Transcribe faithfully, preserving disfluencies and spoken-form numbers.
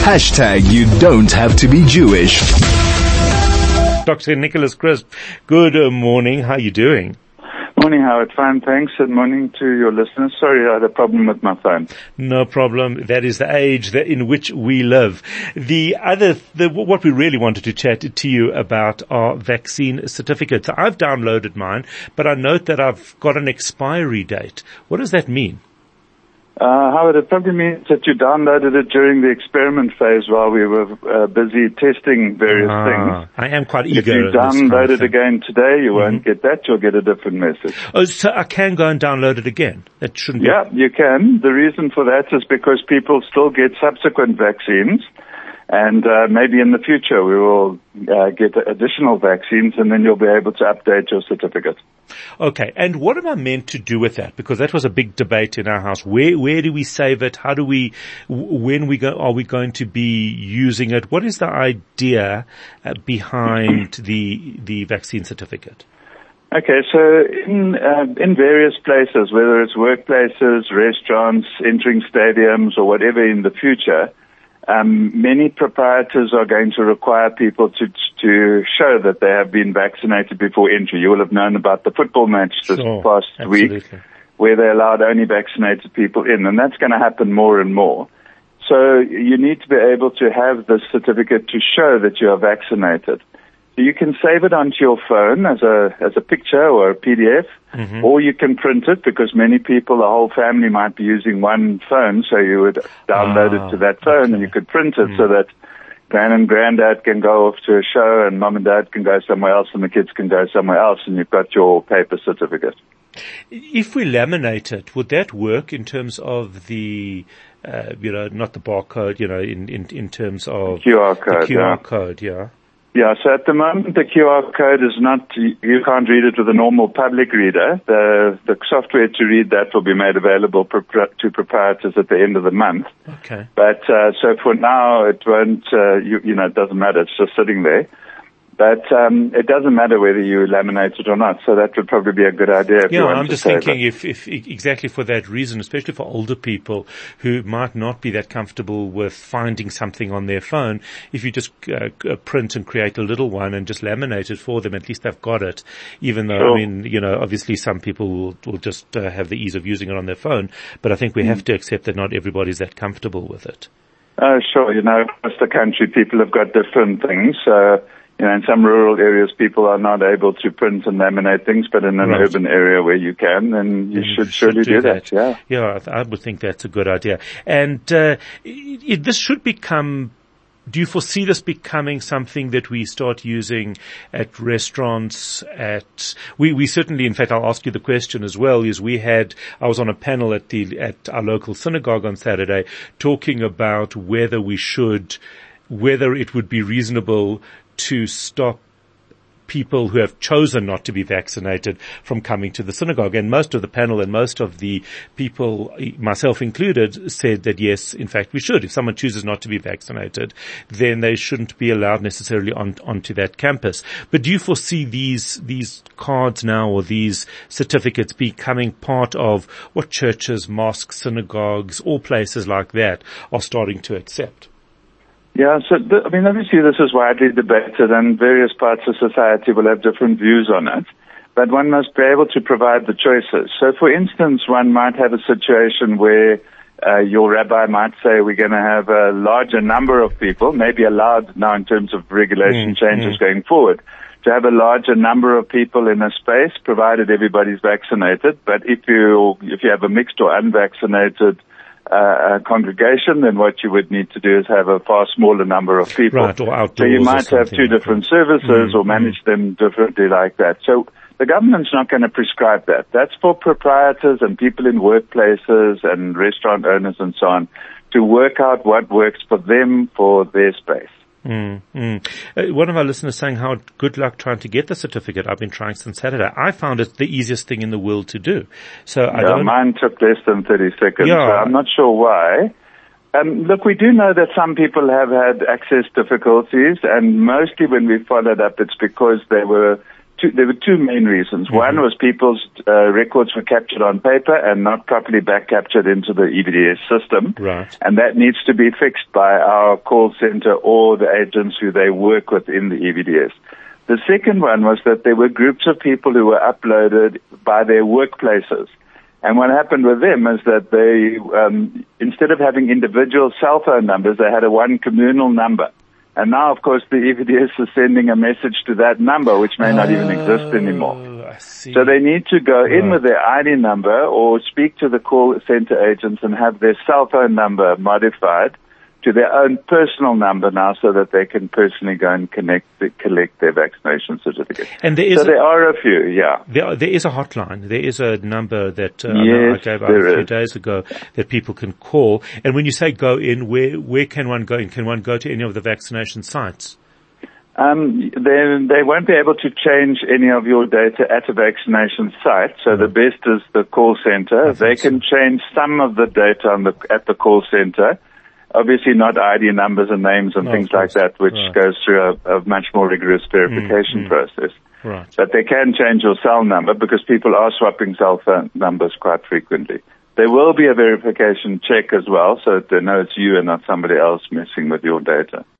Hashtag you don't have to be Jewish. Doctor Nicholas Crisp, good morning. How are you doing? Morning, Howard. Fine, thanks. And morning to your listeners. Sorry, I had a problem with my phone. No problem. That is the age that in which we live. The other, the, what we really wanted to chat to you about are vaccine certificates. I've downloaded mine, but I note that I've got an expiry date. What does that mean? Uh, Howard, it probably means that you downloaded it during the experiment phase while we were uh, busy testing various ah, things. I am quite eager. If you download it again today, you mm-hmm. won't get that. You'll get a different message. Oh, so I can go and download it again? That shouldn't be. Yeah, you can. The reason for that is because people still get subsequent vaccines. And uh, maybe in the future we will uh, get additional vaccines, and then you'll be able to update your certificate. Okay, and what am I meant to do with that? Because that was a big debate in our house. Where where do we save it? How do we? When we go? Are we going to be using it? What is the idea uh, behind the the vaccine certificate? Okay, so in uh, in various places, whether it's workplaces, restaurants, entering stadiums, or whatever in the future. Um, many proprietors are going to require people to to show that they have been vaccinated before entry. You will have known about the football match this sure, past absolutely. week where they allowed only vaccinated people in, and that's going to happen more and more. So you need to be able to have this certificate to show that you are vaccinated. So you can save it onto your phone as a as a picture or a P D F, mm-hmm. or you can print it because many people, the whole family might be using one phone, so you would download ah, it to that phone okay. and you could print it mm. so that gran and granddad can go off to a show and mom and dad can go somewhere else and the kids can go somewhere else and you've got your paper certificate. If we laminate it, would that work in terms of the, uh, you know, not the barcode, you know, in, in, in terms of the Q R code, the Q R yeah. code, yeah? Yeah, so at the moment the Q R code is not, you can't read it with a normal public reader. The the software to read that will be made available to proprietors at the end of the month. Okay. But, uh, so for now it won't, uh, you, you know, it doesn't matter, it's just sitting there. But um, it doesn't matter whether you laminate it or not, so that would probably be a good idea. If yeah, you want I'm to just thinking if, if exactly for that reason, especially for older people who might not be that comfortable with finding something on their phone, if you just uh, print and create a little one and just laminate it for them, at least they've got it. Even though, sure. I mean, you know, obviously some people will, will just uh, have the ease of using it on their phone, but I think we mm. have to accept that not everybody's that comfortable with it. Oh, uh, sure. You know, across the country, people have got different things. Uh, You know, in some rural areas, people are not able to print and laminate things, but in an right. urban area where you can, then you, you should, should surely do, do that. that. Yeah, yeah, I would think that's a good idea. And uh, it, it, this should become. Do you foresee this becoming something that we start using at restaurants? At we, we certainly, in fact, I'll ask you the question as well. Is we had I was on a panel at the at our local synagogue on Saturday talking about whether we should, whether it would be reasonable to stop people who have chosen not to be vaccinated from coming to the synagogue. And most of the panel and most of the people, myself included, said that yes, in fact, we should. If someone chooses not to be vaccinated, then they shouldn't be allowed necessarily on, onto that campus. But do you foresee these, these cards now or these certificates becoming part of what churches, mosques, synagogues, all places like that are starting to accept? Yeah, so, th- I mean, obviously this is widely debated and various parts of society will have different views on it, but one must be able to provide the choices. So, for instance, one might have a situation where uh, your rabbi might say we're going to have a larger number of people, maybe allowed now in terms of regulation mm, changes mm. going forward, to have a larger number of people in a space, provided everybody's vaccinated. But if you if you have a mixed or unvaccinated Uh, congregation, then what you would need to do is have a far smaller number of people. Right, or outdoors. So you might have two like different that. services mm, or manage mm. them differently like that. So the government's not going to prescribe that. That's for proprietors and people in workplaces and restaurant owners and so on to work out what works for them for their space. Mm, mm. Uh, one of our listeners saying how good luck trying to get the certificate. I've been trying since Saturday. I found it the easiest thing in the world to do. So I yeah, don't. Mine took less than thirty seconds. Yeah. So I'm not sure why. Um, look, we do know that some people have had access difficulties, and mostly when we followed up, it's because they were two, there were two main reasons. Mm-hmm. One was people's uh, records were captured on paper and not properly back captured into the E V D S system. Right. And that needs to be fixed by our call center or the agents who they work with in the E V D S. The second one was that there were groups of people who were uploaded by their workplaces. And what happened with them is that they, um, instead of having individual cell phone numbers, they had a one communal number. And now, of course, the E V D S is sending a message to that number, which may not even exist anymore. I see. So they need to go right. in with their I D number or speak to the call center agents and have their cell phone number modified to their own personal number now so that they can personally go and connect, collect their vaccination certificate. And there is so a, there are a few, yeah. There, there is a hotline. There is a number that uh, yes, I gave out a few is. days ago that people can call. And when you say go in, where where can one go in? Can one go to any of the vaccination sites? Um, they, they won't be able to change any of your data at a vaccination site. So the best is the call center. They can so. change some of the data on the, at the call center. Obviously not I D numbers and names and no, things like that, which right. goes through a, a much more rigorous verification mm, mm. process. Right. But they can change your cell number because people are swapping cell phone numbers quite frequently. There will be a verification check as well, so they know it's you and not somebody else messing with your data.